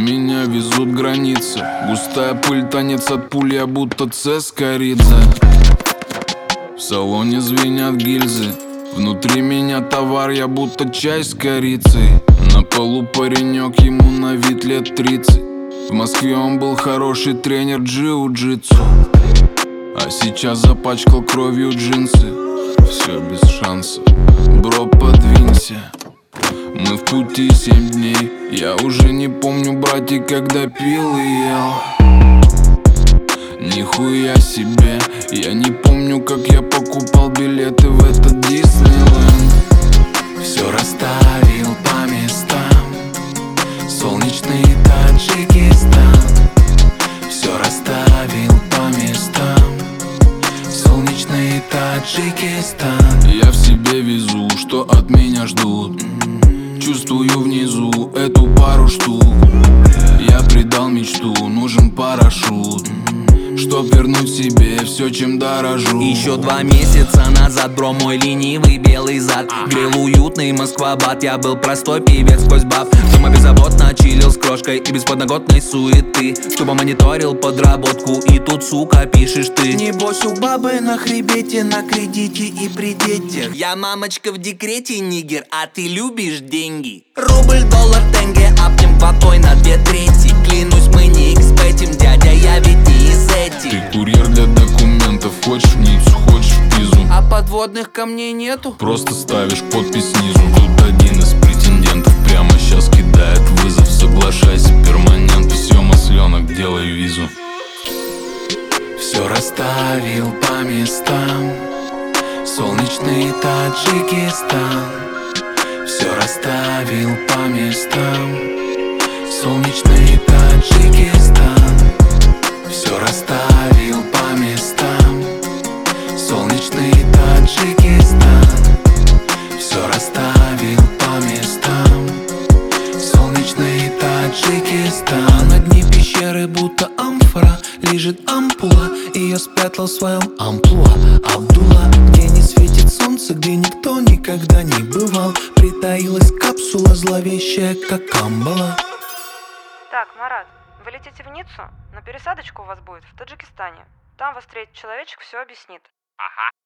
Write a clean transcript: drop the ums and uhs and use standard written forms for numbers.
меня везут границы. Густая пыль, танец от пуль, я будто Цескоридзе. В салоне звенят гильзы, внутри меня товар, я будто чай с корицей. На полу паренек, ему на вид лет 30. В Москве он был хороший тренер джиу-джитсу, а сейчас запачкал кровью джинсы. Все без шансов, бро, подвинься. Мы в пути 7 дней. Я уже не помню, братик, когда пил и ел. Нихуя себе. Я не помню, как я покупал билеты в этот Диснейленд. Все расставил по местам. Солнечный Таджикистан. Все расставил по местам. Солнечный Таджикистан. Я в себе везу, что от меня ждут. Чувствую внизу эту пару штук. Я предал мечту, нужен парашют, чтоб вернуть себе все, чем дорожу. Еще 2 месяца назад, бро, мой ленивый белый зад грел уютный Москва-бат. Я был простой певец сквозь баб. Дома беззаботно чилил с крошкой и без подноготной суеты. Тупо мониторил подработку, и тут, сука, пишешь ты. Небось у бабы на хребете, на кредите и при детях. Я мамочка в декрете, нигер, а ты любишь деньги. Рубль, доллар, тенге, аптем водой на 2/3. Клянусь, мы не экспетим, дядя, я ведь не из этих. Ты курьер для документов, хочешь в Ниццу, хочешь в Пизу. А подводных камней нету? Просто ставишь подпись снизу. Тут один из претендентов прямо сейчас кидает вызов. Соглашайся, перманент. Все, масленок, делай визу. Все расставил по местам. Солнечный Таджикистан. Все расставил по местам. Солнечный Таджикистан. Все расставил по местам. Солнечный Таджикистан. Все расставил по местам. Солнечный Таджикистан. На дне пещеры будто амфора лежит ампула. Ее спрятал в своем амплуа Абдулла. Где не светит солнце, где никто никогда не бывал. Притаилась капсула зловещая, как Камбала. Так, Марат, вы летите в Ниццу, но пересадочка у вас будет в Таджикистане. Там вас встретит человечек, все объяснит. Ага.